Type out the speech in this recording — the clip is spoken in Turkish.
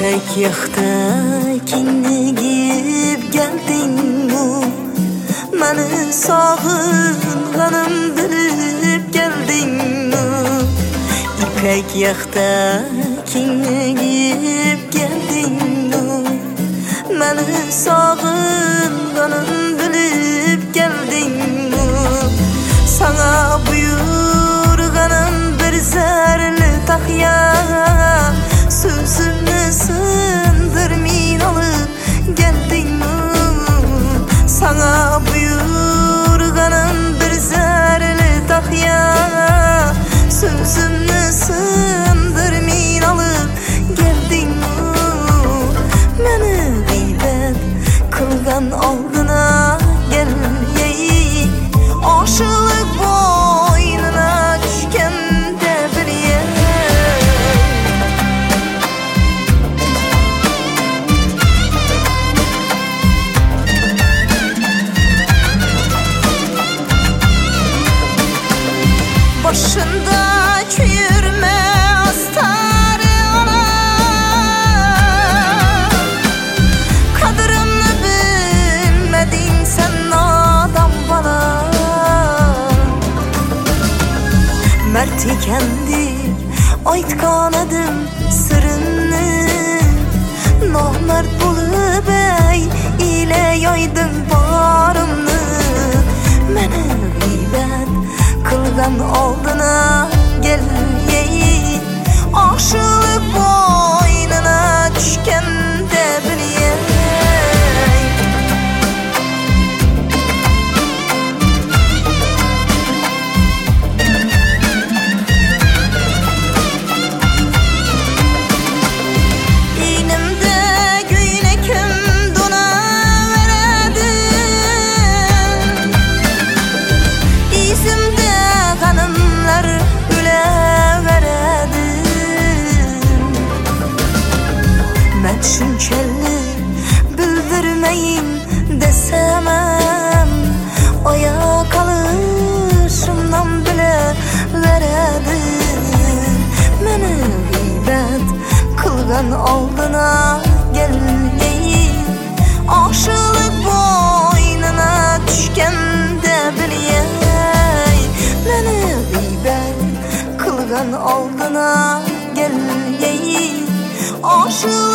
İpek yakta kinligip geldingmi? Meni sog'inganim bilib geldingmi? İpek yakta kinligip geldingmi? Meni sog'inganim bilib geldingmi? Sana buyurganim bir zerli tahya, sözümni sindirmin alıp geldingmi? Sana buyurganim bir zerli tahya, sözümni sindirmin alıp geldingmi? Meni gıybet kılgan aldına gelmeyey, aşılık boynuna düşkende bileyey. Başında çürüme astarı ana, kadrımı bilmedin sen adam bana. Mert ikendir aytkan edim sırrını, nomert bulup ey ile yaydım barımni. Meni gıybet kılgan aldına gelmeyey, aşılık boynuna düşkende bileyey. İynimde güynekim dona veredim, İzimde kanımlar üle veredim. Men şunçeli bildirmeyin desemem, oya kalışımdan bile veredim. Meni gıybet kılgan aldına gelmeyey, aşılık boynuna düşkende bileyey. Meni gıybet kılgan aldına gelmeyey, aşılık